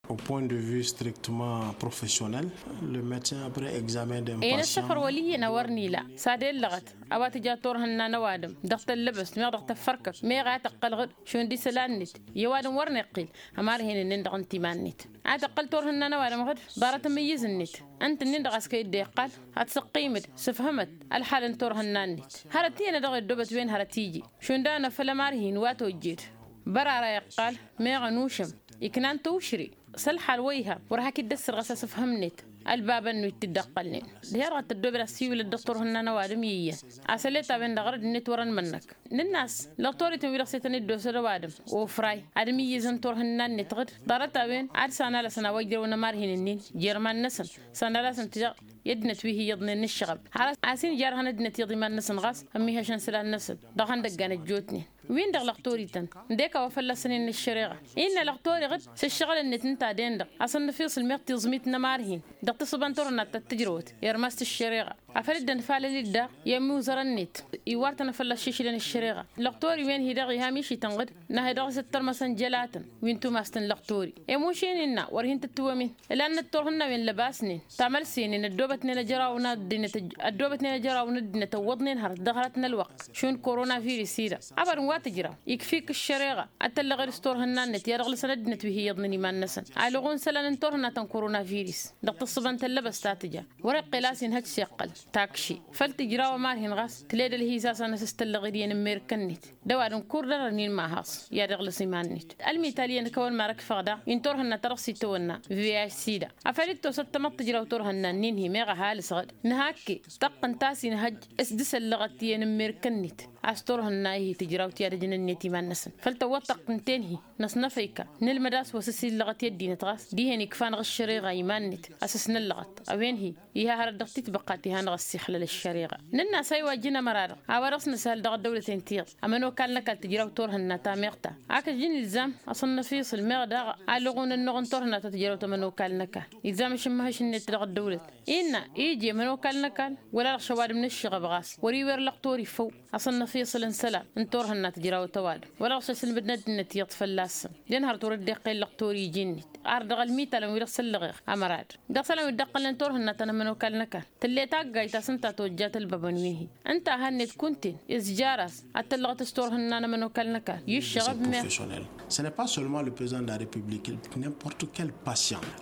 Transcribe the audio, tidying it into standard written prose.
Au point de vue strictement professionnel, le médecin après examen d'un إيه patient السفر ولي نورني لا سادين لغت أبات جاتور هنا نوادم ضغط اللبس ما ضغط فركك ما غات قلغد شون دي سلانت يوادم ورني قيل أمار هنا نندغ انتي مانت عاد قلتور هنا نوادم غد دارت ميز النت أنت نندغ اسكي ديقال هتسقيمت سفهمت الحال انتور هنا نت هرتينا دغ الدبت وين هرتيجي شون دانا فلمار هين واتو جيت برا يقال ما غنوشم يكنان توشري سلحة الويها وراك يدسر غساس فهمنت الباب انه يتدقلني ديارة الدبر السيول الدكتور هنا نوادمية اسليتا بين دغرد نت ورن منك الناس لا طوري تمي رخصتني الدوس روادم وفراي ادمي يزنتور هنا نتغد دارتا بين عاد سنه لسنه وجر ونمارهن النين جيرمان نسن سنه لسن تجا يدنت فيه يضنن الشغب حرس عسين جار هندنت يضي من نسن غاس امي هشان سلا النسل دغن دغان جوتني وين دغ لقطوري تن ديكا وفلا سنين الشريعه ان لقطوري غد الشغل النت انت دين اصلا فيصل ميقتي زميت نمارهن دقت صبنتورنا تتجروت يرمست الشريعه افرد نفال للدا يمو زرنت يوارتنا فلا شيشلن الشريعه لقطوري وين هي دغي هاميشي تنغد نه دغ ستر مسن جلاتن وينتو ماستن لقطوري يموشيننا ورهن تتومين لان التورهن وين لباسني تعمل سينين الدوبتنا جراونا دينت الدوبتنا جراونا دينت وضنين هر دخلتنا الوقت شون كورونا فيروس سيدا عبر واتجرا يكفيك الشريعه اتل غير ستورهن نت يرغل سندنت وهي يضني ما نسن علغون سلان انتورهن تن كورونا فيروس دقت الصبنت اللبس تاتجا ورق قلاسين هج سيقل تاكشي فلتجرا ومارهن غاس تليد اللي هي ساسا نستل غيرين ميركنت دوادن كوردرنين ما هاس يا رغل سيمانت الميتاليين كون مارك فغدا ينتورهن ترخصي تونا في سيدا افريتو ستمط جرا وتورهن نين هي ميغا هالس غد نهاكي تقن تاسين هج اسدس اللغتين ميركنت استورهن هي تجرا وتيادجن النيتي ما نسن فلتوطق تنهي نصنفيكا نلمداس وسسي اللغت يدين تغاس دي هني كفان غشري غيمانت اسسن اللغت اوين هي يها هردقتي تبقاتي هان غسي خلال الشريعه ننا سايوا جينا مرار اورسنا سال دغ دولتين تيغ امنو كان لك تجرا وتورهن تاميقتا اك جين الزام اصن نفيس المغدا علغون النغن تورهن تجرا تمنو كان لك الزام شمهش النت دغ الدولت ان يجي منو كان لك ولا شوار من الشغب غاس وريور لقطوري فو اصن نفيس الانسلا انتورهن تجرا وتواد ولا سل بدنا النت يطفلاس لنهار تورد دقيل لقطوري جنت ارد الميتا لو يرسل لغ امراد دخل يدقل انتورهن تنمنو كان لك تلي تاقاي تاسنتا توجات البابنويه انت هنت كنت ازجارس اتلغ تستورهن نمنو كان لك يشغب. Ce n'est pas seulement le président de la République, n'importe quel patient